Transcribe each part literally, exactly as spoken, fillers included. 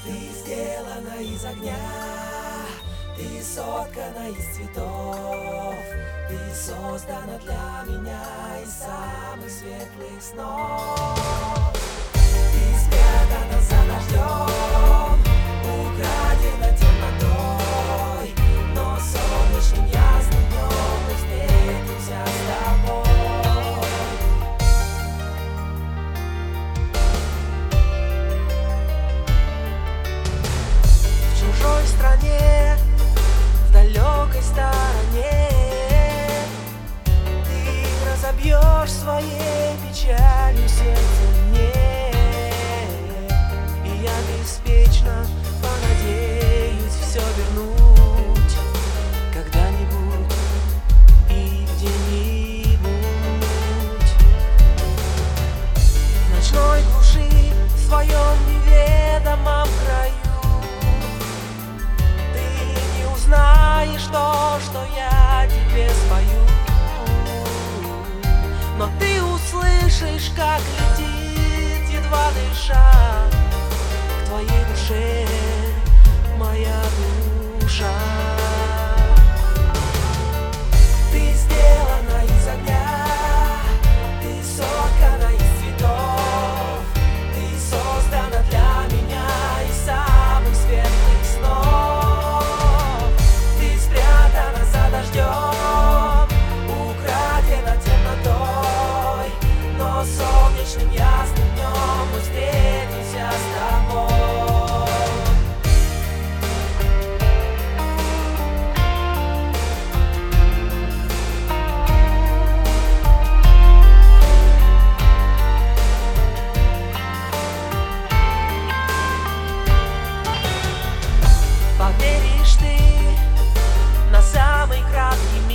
Ты сделана из огня, ты соткана из цветов, ты создана для меня из самых светлых снов. Ты спрятана за дождем, украдена темнотой, но солнечным ясным днем мы встретимся с тобой. В чужой стране, в далекой стороне, ты разобьешь своей печалью сердце мне, и я беспечно понадеюсь все вернуть когда-нибудь и где-нибудь. В ночной глуши, в своем неведомом краю, знаешь то, что я тебе спою, но ты услышишь, как летит, едва дыша, к твоей душе моя душа. Ты сделана из огня, ты соткана из цветов, ты создана для меня из самых светлых снов. Украдена темнотой, но солнечным ясным днем мы встретимся с тобой. Поверишь ты на самый краткий миг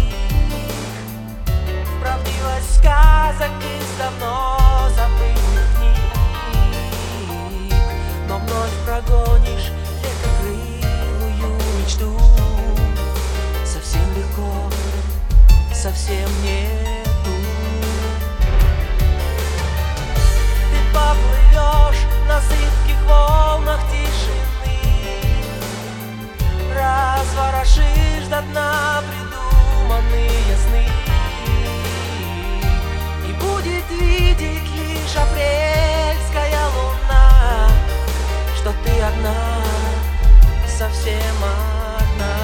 в правдивость сказок из давно забытых книг, но вновь прогонишь легкокрылую мечту. Совсем легко, совсем нету. Ты поплывешь на зыбких волнах тишины, разворошишь до дна придуманные сны, и будет видеть лишь апрельская луна, что ты одна, совсем одна.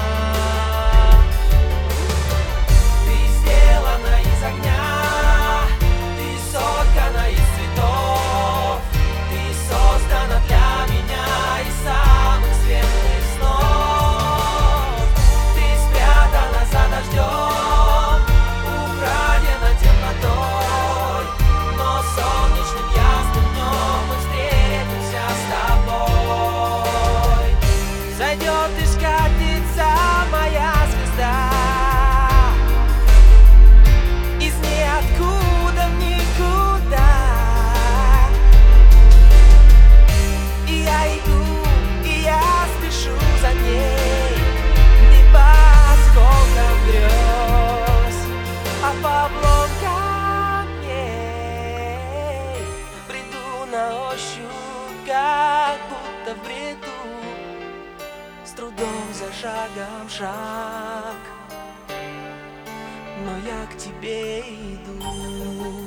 Ты сделана из огня, ты соткана из цветов, ты создана для меня из самых светлых снов. Дождем, украдена темнотой, но солнечным ясным днем мы встретимся с тобой. Зайдет и скатится моя звезда из ниоткуда в никуда, и я иду, и я спешу за ней, не по осколкам грез, а по обломкам камней. Бреду на ощупь, как будто в бреду, с трудом за шагом шаг, но я к тебе иду.